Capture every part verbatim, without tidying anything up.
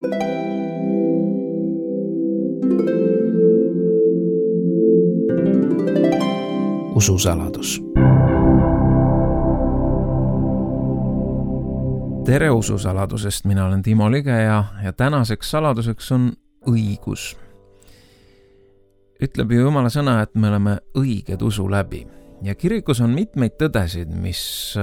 Ususaladus. Tere ususaladusest, mina olen Timo Lige ja, ja tänaseks saladuseks on õigus. Ütleb ju Jumala sõna, et me oleme õiged usu läbi. Ja kirikus on mitmeid tõdesid, mis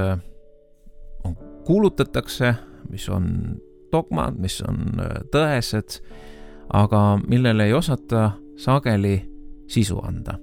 on kuulutatakse, mis on dogmad, mis on tõesed, aga millele ei osata sageli sisu anda.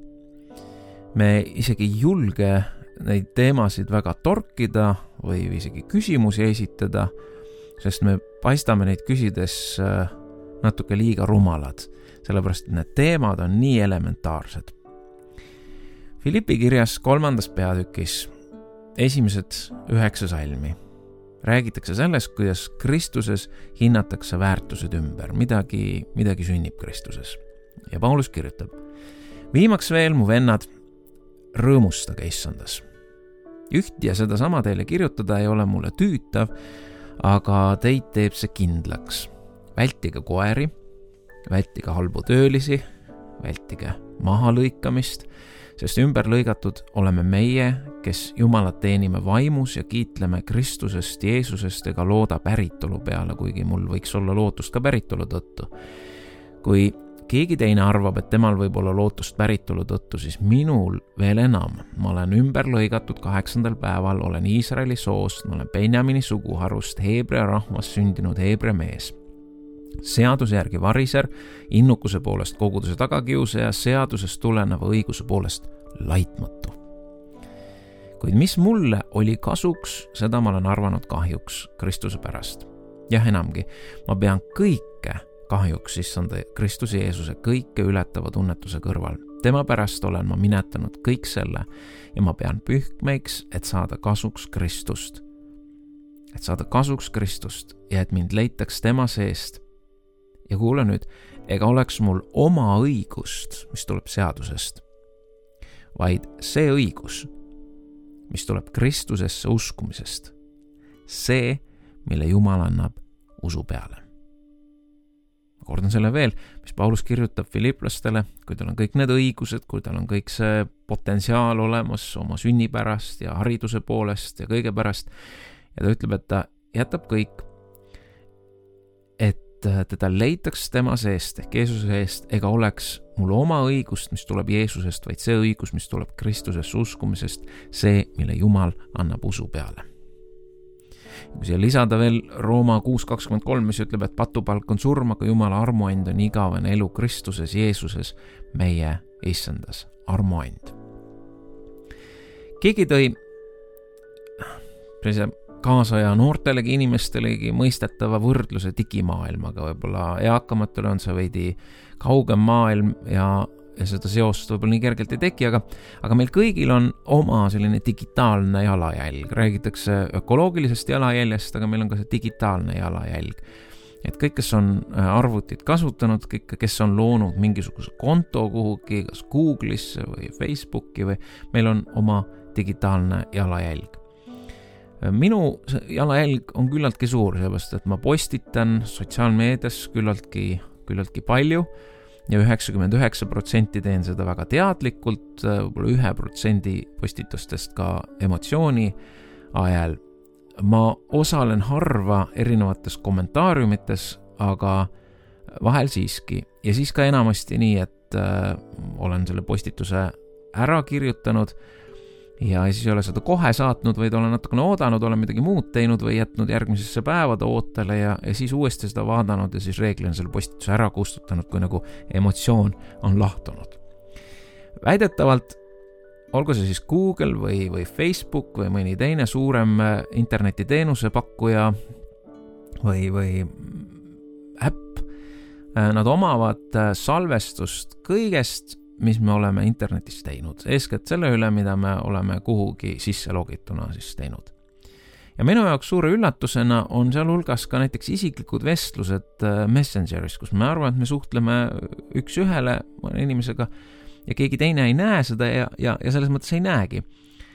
Me isegi ei julge neid teemasid väga torkida või isegi küsimusi esitada, sest me paistame neid küsides natuke liiga rumalad, sellepärast et need teemad on nii elementaarsed. Filippi kirjas kolmandas peatükis esimesed üheksa salmi räägitakse sellest, kuidas Kristuses hinnatakse väärtused ümber, midagi, midagi sünnib Kristuses. Ja Paulus kirjutab: viimaks veel, mu vennad, rõõmustage issandas. Üht ja seda sama teile kirjutada ei ole mulle tüütav, aga teid teeb see kindlaks. Vältige koeri, vältige halbu töölisi, vältige mahalõikamist, sest ümber lõigatud oleme meie, kes Jumalat teenime vaimus ja kiitleme Kristusest, Jeesusest ega looda päritolu peale, kuigi mul võiks olla lootust ka päritolu tõttu. Kui keegi teine arvab, et temal võib olla lootust päritolu tõttu, siis minul veel enam. Ma olen ümber lõigatud kaheksandal päeval, olen Iisraeli soost, ma olen Benjamini suguharust, Heebrea rahvast sündinud Heebrea mees. Seaduse järgi variser, innukuse poolest koguduse tagakiusaja, seadusest tuleneva õiguse poolest laitmatu. Kuid mis mulle oli kasuks, seda ma olen arvanud kahjuks Kristuse pärast. Ja enamgi, ma pean kõike kahjuks issanda Kristuse Jeesuse kõike ületava tunnetuse kõrval. Tema pärast olen ma minetanud kõik selle ja ma pean pühkmeiks, et saada kasuks Kristust. Et saada kasuks Kristust ja et mind leitaks tema seest. Ja kuule nüüd, ega oleks mul oma õigust, mis tuleb seadusest, vaid see õigus, mis tuleb Kristusesse uskumisest, see, mille Jumal annab usu peale. Kordan selle veel, mis Paulus kirjutab filiplastele, kui tal on kõik need õigused, kui tal on kõik see potentsiaal olemas oma sünnipärast ja hariduse poolest ja kõige pärast. Ja ta ütleb, et ta jätab kõik, et teda leitaks tema seest ehk Jeesuse seest, ega oleks mul oma õigust, mis tuleb Jeesusest, vaid see õigus, mis tuleb Kristusesse uskumisest, see, mille Jumal annab usu peale. Kui siia lisada veel Rooma kuus kakskümmend kolm, mis ütleb, et patupalk on surm, aga Jumala armuand on igavene elu Kristuses, Jeesuses, meie issandas. Armuand. Keegi tõi kaasaja noortelegi inimestelegi mõistetava võrdluse digimaailmaga, võib-olla eakamatele on see veidi kaugem maailm ja, ja seda seost võib-olla nii kergelt ei teki, aga, aga meil kõigil on oma selline digitaalne jalajälg. Räägitakse ökoloogilisest jalajäljest, aga meil on ka see digitaalne jalajälg. Et kõik, kes on arvutit kasutanud, kõik, kes on loonud mingisuguse konto kuhugi, kas Google'isse või Facebooki või meil on oma digitaalne jalajälg. Minu jalajälg on küllaltki suur, sellepärast, et ma postitan sotsiaalmeedias küllaltki, küllaltki palju ja üheksakümmend üheksa protsenti teen seda väga teadlikult, võib-olla ühe protsendi postitustest ka emotsiooni ajal. Ma osalen harva erinevates kommentaariumites, aga vahel siiski. Ja siis ka enamasti nii, et äh, olen selle postituse ära kirjutanud ja siis ei ole seda kohe saatnud, vaid olen natukene oodanud, olen midagi muud teinud või jätnud järgmisesse päevade ootele ja, ja siis uuesti seda vaadanud ja siis reeglina selle postituse ära kustutanud, kui nagu emotsioon on lahtunud. Väidetavalt, olgu see siis Google või, või Facebook või mõni teine suurem internetiteenuse pakkuja või, või äpp, nad omavad salvestust kõigest, mis me oleme internetis teinud, eeskätt selle üle, mida me oleme kuhugi sisse logituna siis teinud. Ja minu jaoks suure üllatusena on seal hulgas ka näiteks isiklikud vestlused Messengeris, kus me arvame, et me suhtleme üks ühele inimesega ja keegi teine ei näe seda ja, ja, ja selles mõttes ei näegi.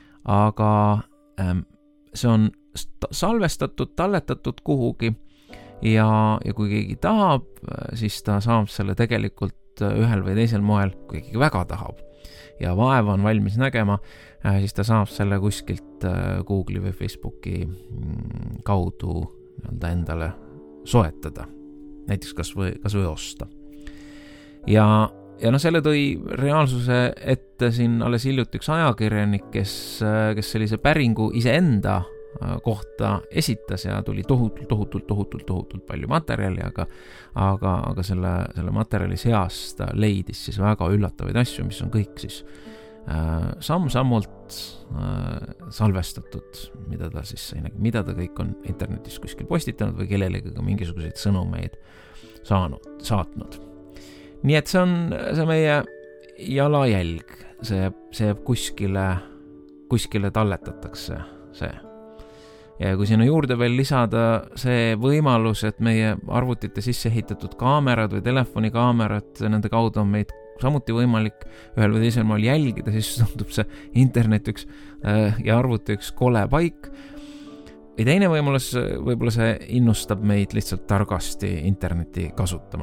Aga ähm, see on salvestatud, talletatud kuhugi ja, ja kui keegi tahab, siis ta saab selle tegelikult ühel või teisel moel, kui keegi väga tahab ja vaeva on valmis nägema, siis ta saab selle kuskilt Google'i või Facebooki kaudu nii-öelda endale soetada, näiteks kas või, kas või osta. Ja, ja no selle tõi reaalsuse ette siin alles hiljuti üks ajakirjanik, kes, kes sellise päringu iseenda kohta esitas ja tuli tohutult, tohutult, tohutult, tohutult palju materjali, aga, aga, aga selle, selle materjali seast ta leidis siis väga üllatavaid asju, mis on kõik siis äh, samm-sammult äh, salvestatud, mida ta siis, mida ta kõik on internetis kuskil postitanud või kellelegi ka mingisuguseid sõnumeid saanud, saatnud. Nii et see on see meie jalajälg, see, see kuskile, kuskile talletatakse see. Ja kui sinna juurde veel lisada see võimalus, et meie arvutite sisse ehitatud kaamerad või telefonikaamerad, nende kaudu on meid samuti võimalik ühel või teisel maal jälgida, siis tundub see internet üks äh, ja arvuti üks kole paik. Ja teine võimalus, võib-olla see innustab meid lihtsalt targasti interneti kasutama.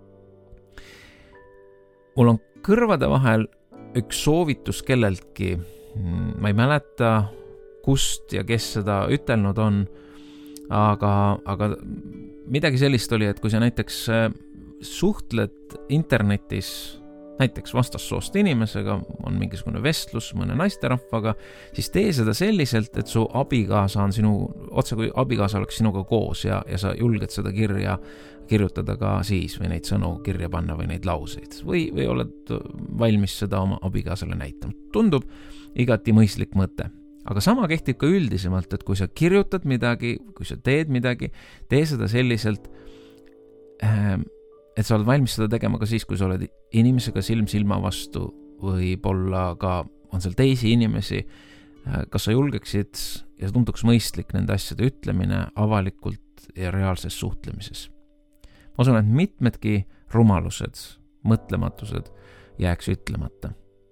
Mul on kõrvade vahel üks soovitus kelleltki, ma ei mäleta, kust ja kes seda ütelnud on, aga, aga midagi sellist oli, et kui sa näiteks suhtled internetis näiteks vastassoost inimesega, on mingisugune vestlus mõne naisterahvaga, siis tee seda selliselt, et su abikaasa on sinu, otse kui abikaasa oleks sinuga koos ja, ja sa julged seda kirja kirjutada ka siis või neid sõnu kirja panna või neid lauseid või, või oled valmis seda oma abikaasale näitama. Tundub igati mõistlik mõte. Aga sama kehtib ka üldisemalt, et kui sa kirjutad midagi, kui sa teed midagi, tee seda selliselt, et sa oled valmis seda tegema ka siis, kui sa oled inimesega silm silma vastu või olla ka, on seal teisi inimesi, kas sa julgeksid ja tunduks mõistlik nende asjade ütlemine avalikult ja reaalses suhtlemises. Ma usun, et mitmedki rumalused, mõtlematused jääks ütlemata.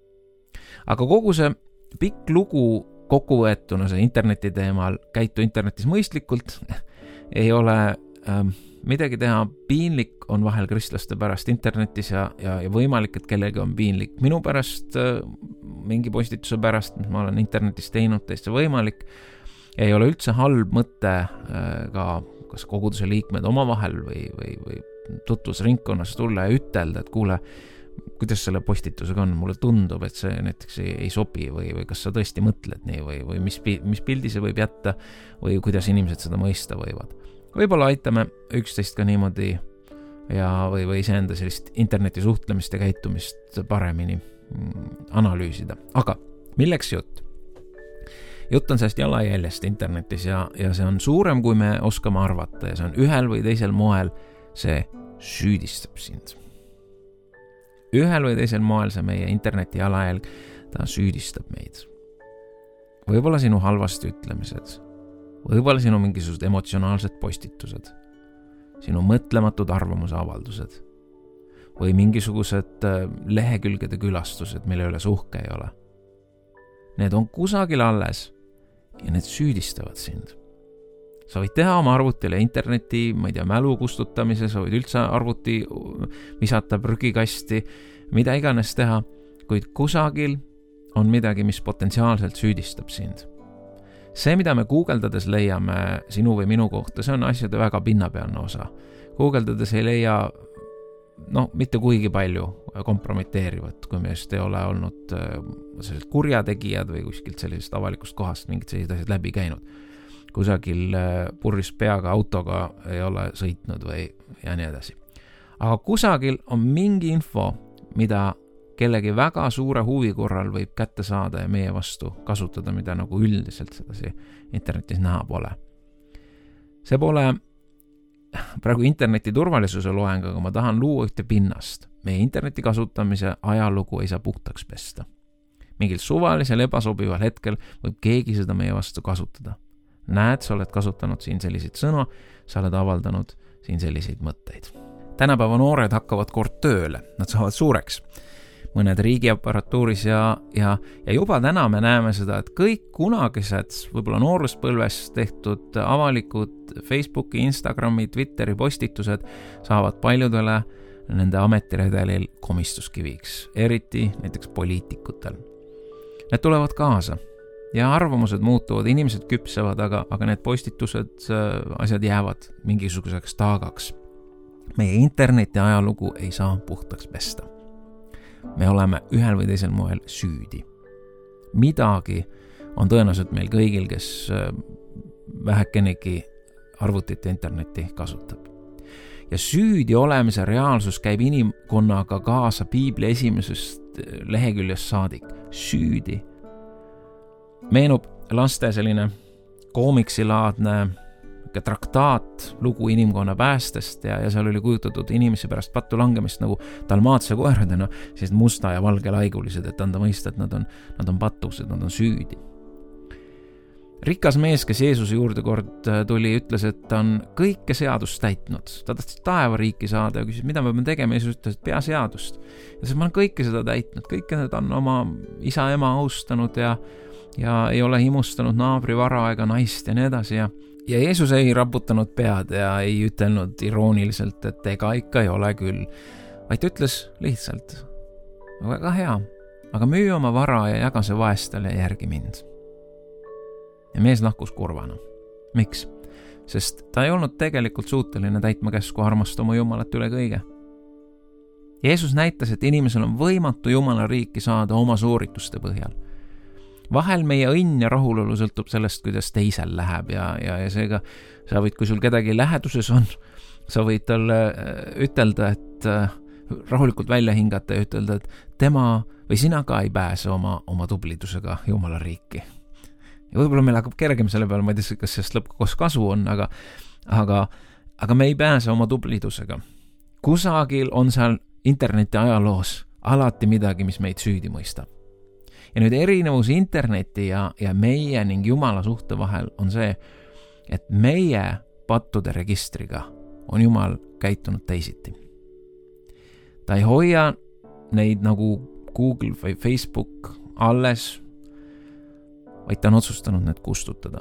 Aga kogu see pikk lugu kokkuvõetuna see interneti teemal, käitu internetis mõistlikult, ei ole ähm, midagi teha, piinlik on vahel kristlaste pärast internetis ja, ja, ja võimalik, et kellegi on piinlik minu pärast, äh, mingi postituse pärast, mis ma olen internetis teinud, täiesti võimalik, ei ole üldse halb mõte äh, ka kas koguduse liikmed omavahel või, või, või tutvusringkonnas tulla ja ütelda, et kuule, kuidas selle postitusega on, mulle tundub, et see näiteks ei, ei sobi või, või kas sa tõesti mõtled nii või, või mis, mis pildi see võib jätta või kuidas inimesed seda mõista võivad. Võib-olla aitame üksteist ka niimoodi ja, või, või iseenda sellist interneti suhtlemist ja käitumist paremini analüüsida. Aga milleks jutt? Jutt on sellest jalajäljest internetis ja, ja see on suurem, kui me oskame arvata ja see on ühel või teisel moel, see süüdistab sind. Ühel või teisel moel see meie interneti jalajälg, ta süüdistab meid. Võib-olla sinu halvasti ütlemised, võib-olla sinu mingisugused emotsionaalsed postitused, sinu mõtlematud arvamusavaldused või mingisugused lehekülgede külastused, mille üle uhke ei ole. Need on kusagil alles ja need süüdistavad sind. Sa võid teha oma arvutile interneti, ma ei tea, mälu kustutamise, sa võid üldse arvuti visata prügikasti, mida iganes teha, kuid kusagil on midagi, mis potentsiaalselt süüdistab sind. See, mida me guugeldades leiame sinu või minu kohta, see on asjade väga pinnapealne osa. Guugeldades ei leia, no, mitte kuigi palju kompromiteerivat, kui me just ei ole olnud sellised kurjategijad või kuskilt sellisest avalikust kohast mingid sellised asjad läbi käinud. Kusagil purris peaga autoga ei ole sõitnud või ja nii edasi. Aga kusagil on mingi info, mida kellegi väga suure huvi korral võib kätte saada ja meie vastu kasutada, mida nagu üldiselt sedasi internetis näha pole. See pole praegu interneti turvalisuse loeng, aga ma tahan luua ühte pinnast. Meie interneti kasutamise ajalugu ei saa puhtaks pesta. Mingil suvalisel ebasobival hetkel võib keegi seda meie vastu kasutada. Näed, sa oled kasutanud siin selliseid sõnu, sa oled avaldanud siin selliseid mõtteid. Tänapäeva noored hakkavad kord tööle, nad saavad suureks. mõned riigiaparatuuris ja, ja, ja juba täna me näeme seda, et kõik kunagised, võib-olla nooruspõlves tehtud avalikud Facebooki, Instagrami, Twitteri postitused saavad paljudele nende ametiredelil komistuskiviks, eriti näiteks poliitikutel. Need tulevad kaasa ja arvamused muutuvad, inimesed küpsevad, aga, aga need postitused, asjad jäävad mingisuguseks taagaks. Meie interneti ajalugu ei saa puhtaks pesta. Me oleme ühel või teisel moel süüdi. Midagi on tõenäoliselt meil kõigil, kes vähekenegi arvutit ja internetti kasutab. Ja süüdi olemise reaalsus käib inimkonnaga kaasa Piibli esimesest leheküljest saadik. Süüdi. Meenub laste selline koomiksilaadne traktaat, lugu inimkonna päästest ja, ja seal oli kujutatud inimesi pärast pattu langemist nagu dalmaatse koeradena, siis musta ja valge laigulised, et anda mõista, et nad on, nad on patused, nad on süüdi. Rikas mees, kes Jeesuse juurde kord tuli, ütles, et ta on kõike seadust täitnud. Ta tahtis taevariiki saada ja küsis, mida me peame tegema. Jeesus ütles, et pea seadust. Ja siis ma olen kõike seda täitnud. Kõike need on oma isa ema austanud ja, ja ei ole himustanud naabri vara ega naist ja nii edasi. Ja, ja Jeesus ei raputanud pead ja ei ütelnud irooniliselt, et ega ikka ei ole küll. Vaid ta ütles lihtsalt, väga hea, aga müü oma vara ja jaga see vaestele ja järgi mind. Ja mees lahkus kurvana. Miks? Sest ta ei olnud tegelikult suuteline täitma käsku armasta oma Jumalat üle kõige. Jeesus näitas, et inimesel on võimatu Jumala riiki saada oma soorituste põhjal. Vahel meie õnn ja rahulolu sõltub sellest, kuidas teisel läheb ja, ja, ja seega sa võid, kui sul kedagi läheduses on, sa võid talle ütelda, et rahulikult välja hingata ja ütelda, et tema või sina ka ei pääse oma, oma tublidusega Jumala riiki. Ja võib-olla meil hakkab kergem selle peale, ma ei tea, kas sellest lõpuks kasu on, aga, aga, aga me ei pääse oma tublidusega. Kusagil on seal interneti ajaloos alati midagi, mis meid süüdi mõistab. Ja nüüd erinevus interneti ja, ja meie ning Jumala suhte vahel on see, et meie pattude registriga on Jumal käitunud teisiti. Ta ei hoia neid nagu Google või Facebook alles, vaid ta on otsustanud need kustutada.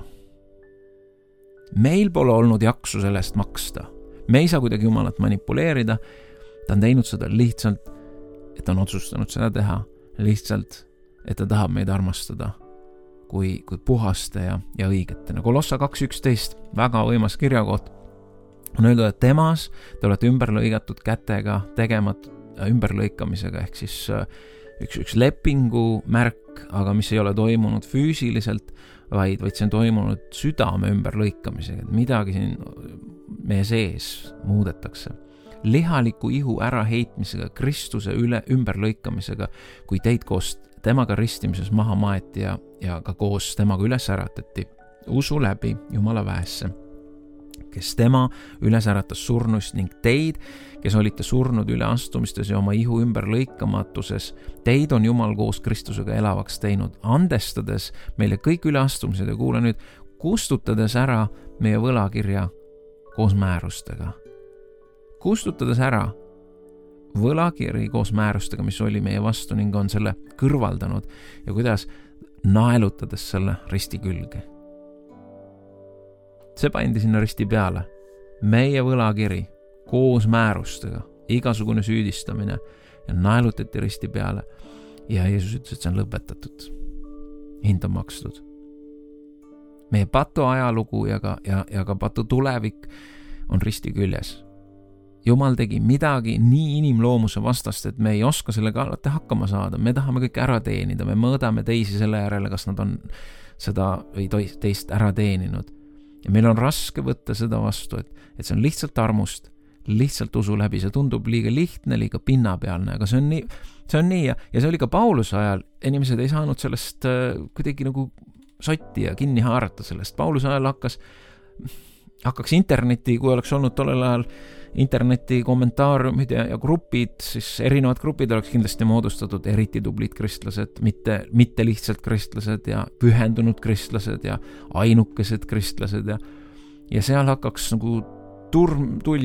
Meil pole olnud jaksu sellest maksta. Me ei saa kuidagi Jumalat manipuleerida. Ta on teinud seda lihtsalt, et ta on otsustanud seda teha. Lihtsalt, et ta tahab meid armastada kui, kui puhaste ja, ja õigetena. Kolossa kaks üksteist, väga võimas kirjakoht, on öeldud, et temas te olete ümberlõigatud kätega tegemat ümberlõikamisega, ehk siis üks, üks lepingu märk, aga mis ei ole toimunud füüsiliselt, vaid, vaid see on toimunud südame ümberlõikamisega, et midagi siin meie sees muudetakse. Lihaliku ihu äraheitmisega, Kristuse üle ümberlõikamisega, kui teid koos temaga ristimises maha maeti ja, ja ka koos temaga üles äratati usu läbi Jumala väesse, kes tema üles äratas surnust ning teid, kes olite surnud üle astumistes ja oma ihu ümber lõikamatuses, teid on Jumal koos Kristusega elavaks teinud, andestades meile kõik üleastumised ja kuule nüüd, kustutades ära meie võlakirja koos määrustega. Kustutades ära võlakiri koos määrustega, mis oli meie vastu ning on selle kõrvaldanud ja kuidas naelutades selle risti külge. See pandi sinna risti peale. Meie võlakiri koos määrustega, igasugune süüdistamine ja naelutati risti peale ja Jeesus ütles, et see on lõpetatud. Hind on makstud. Meie patu ajalugu ja ka, ja, ja ka patu tulevik on risti küljes. Jumal tegi midagi nii inimloomuse vastast, et me ei oska sellega alati hakkama saada. Me tahame kõik ära teenida, me mõõdame teisi selle järele, kas nad on seda või teist ära teeninud. Ja meil on raske võtta seda vastu, et, et see on lihtsalt armust, lihtsalt usu läbi. See tundub liiga lihtne, liiga pinnapealne, aga see on nii, see on nii ja, ja see oli ka Pauluse ajal. Inimesed ei saanud sellest äh, kuidagi nagu sotti ja kinni haarata sellest. Pauluse ajal hakkas, hakkaks interneti, kui oleks olnud tollel ajal interneti kommentaariumid ja, ja grupid, siis erinevad grupid oleks kindlasti moodustatud eriti tublid kristlased, mitte, mitte lihtsalt kristlased ja pühendunud kristlased ja ainukesed kristlased ja, ja seal hakkaks nagu turm, tuli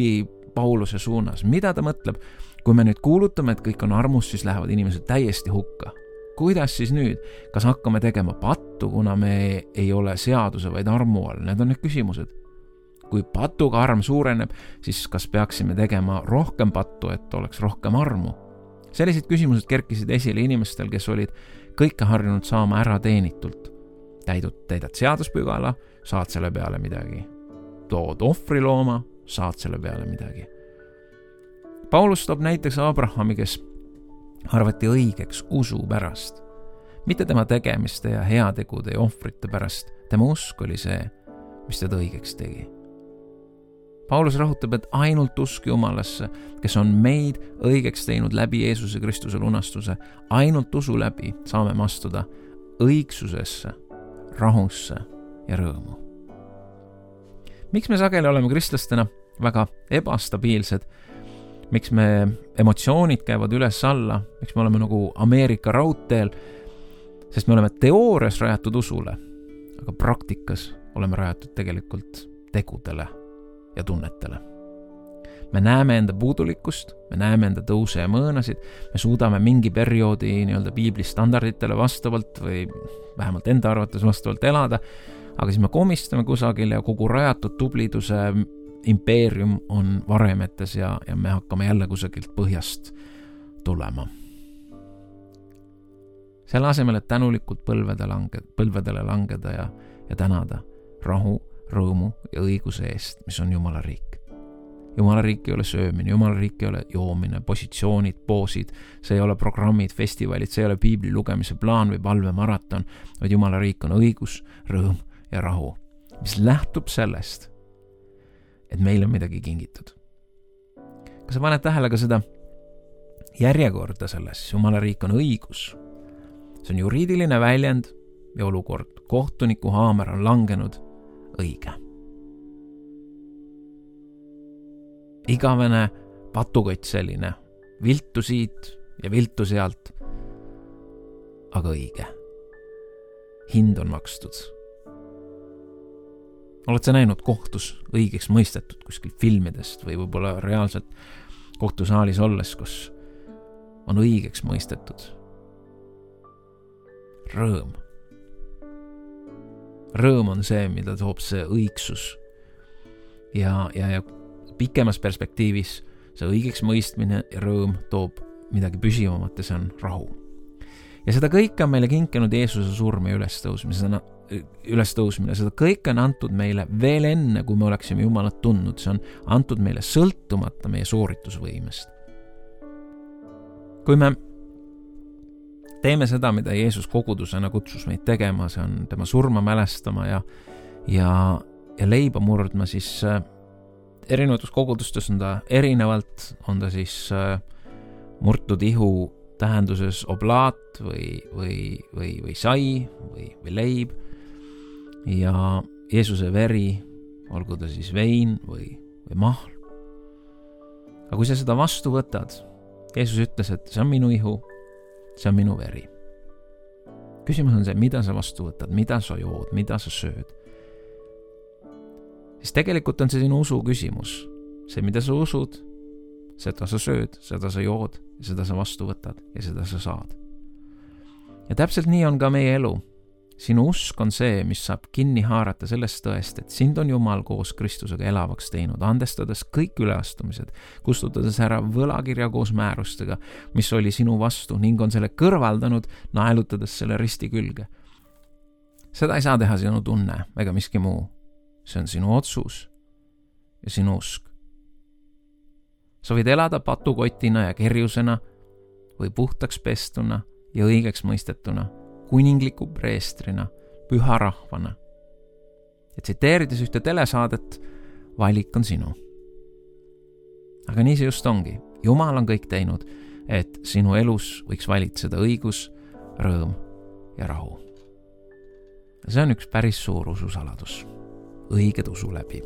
Pauluse suunas. Mida ta mõtleb? Kui me nüüd kuulutame, et kõik on armus, siis lähevad inimesed täiesti hukka. Kuidas siis nüüd? Kas hakkame tegema pattu, kuna me ei ole seaduse, vaid armu all? Need on need küsimused. Kui patuga arm suureneb, siis kas peaksime tegema rohkem pattu, et oleks rohkem armu? Sellised küsimused kerkisid esile inimestel, kes olid kõike harjunud saama ära teenitult. Täidud, täidad seaduspügala, saad selle peale midagi. Tood ohvrilooma, saad selle peale midagi. Paulus toob näiteks Abrahami, kes arvati õigeks usu pärast. Mitte tema tegemiste ja heategude ja ohvrite pärast. Tema usk oli see, mis teda õigeks tegi. Paulus rõhutab, et ainult usk Jumalasse, kes on meid õigeks teinud läbi Jeesuse Kristuse lunastuse, ainult usu läbi saame astuda õigsusesse, rahusse ja rõõmu. Miks me sageli oleme kristlastena väga ebastabiilsed? Miks me emotsioonid käivad üles alla? Miks me oleme nagu Ameerika raudteel? Sest me oleme teoorias rajatud usule, aga praktikas oleme rajatud tegelikult tegudele ja tunnetele. Me näeme enda puudulikkust, me näeme enda tõuse ja mõõnasid, me suudame mingi perioodi nii-öelda piibli standarditele vastavalt või vähemalt enda arvates vastavalt elada, aga siis me komistame kusagil ja kogu rajatud tubliduse impeerium on varemetes ja, ja me hakkame jälle kusagilt põhjast tulema. Selle asemel, et tänulikult põlvede lange, põlvedele langeda ja, ja tänada rahu, rõõmu ja õiguse eest, mis on Jumala riik. Jumala riik ei ole söömine, Jumala riik ei ole joomine, positsioonid, poosid, see ei ole programmid, festivalid, see ei ole piibli lugemise plaan või palvemaraton, vaid Jumala riik on õigus, rõõm ja rahu, mis lähtub sellest, et meil on midagi kingitud. Kas sa paned tähele ka seda järjekorda selles? Jumala riik on õigus. See on juriidiline väljend ja olukord. Kohtuniku haamer on langenud õige. Igavene patukott selline, viltu siit ja viltu sealt, aga õige. Hind on makstud. Oled sa näinud kohtus õigeks mõistetud kuskil filmidest või võib-olla reaalselt kohtusaalis olles, kus on õigeks mõistetud? Rõõm. Rõõm on see, mida toob see õigsus. Ja, ja, ja pikemas perspektiivis see õigeks mõistmine ja rõõm toob midagi püsivamat ja see on rahu. Ja seda kõike on meile kinkinud Jeesuse surm ja ülestõusmine. ülestõusmine. Seda kõike on antud meile veel enne, kui me oleksime Jumalat tundnud. See on antud meile sõltumata meie sooritusvõimest. Kui me teeme seda, mida Jeesus kogudusena kutsus meid tegema, see on tema surma mälestama ja, ja, ja leiba murdma, siis äh, erinevates kogudustes on ta erinevalt, on ta siis äh, murtud ihu tähenduses oblaat või, või, või, või sai või, või leib ja Jeesuse veri, olgu ta siis vein või, või mahl. Aga kui sa seda vastu võtad, Jeesus ütles, et see on minu ihu, see on minu veri. Küsimus on see, mida sa vastu võtad, mida sa jood, mida sa sööd. Siis tegelikult on see sinu usu küsimus. See, mida sa usud, seda sa sööd, seda sa jood, seda sa vastu võtad ja seda sa saad. Ja täpselt nii on ka meie elu. Sinu usk on see, mis saab kinni haarata sellest tõest, et sind on Jumal koos Kristusega elavaks teinud, andestades kõik üleastumised, kustutades ära võlakirja koos määrustega, mis oli sinu vastu ning on selle kõrvaldanud, naelutades selle risti külge. Seda ei saa teha sinu tunne ega miski muu. See on sinu otsus ja sinu usk. Sa võid elada patukotina ja kerjusena või puhtaks pestuna ja õigeks mõistetuna, kuningliku preestrina, püha rahvana. Ja tsiteerides ühte telesaadet, valik on sinu. Aga nii see just ongi. Jumal on kõik teinud, et sinu elus võiks valitseda õigus, rõõm ja rahu. Ja see on üks päris suur ususaladus. Õiged usu läbi.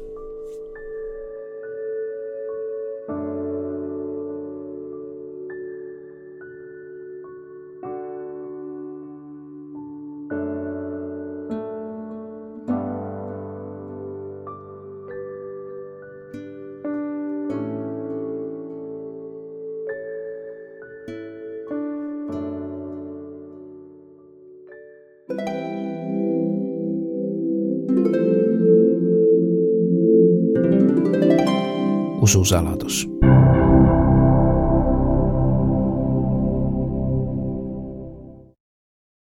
ususaladus.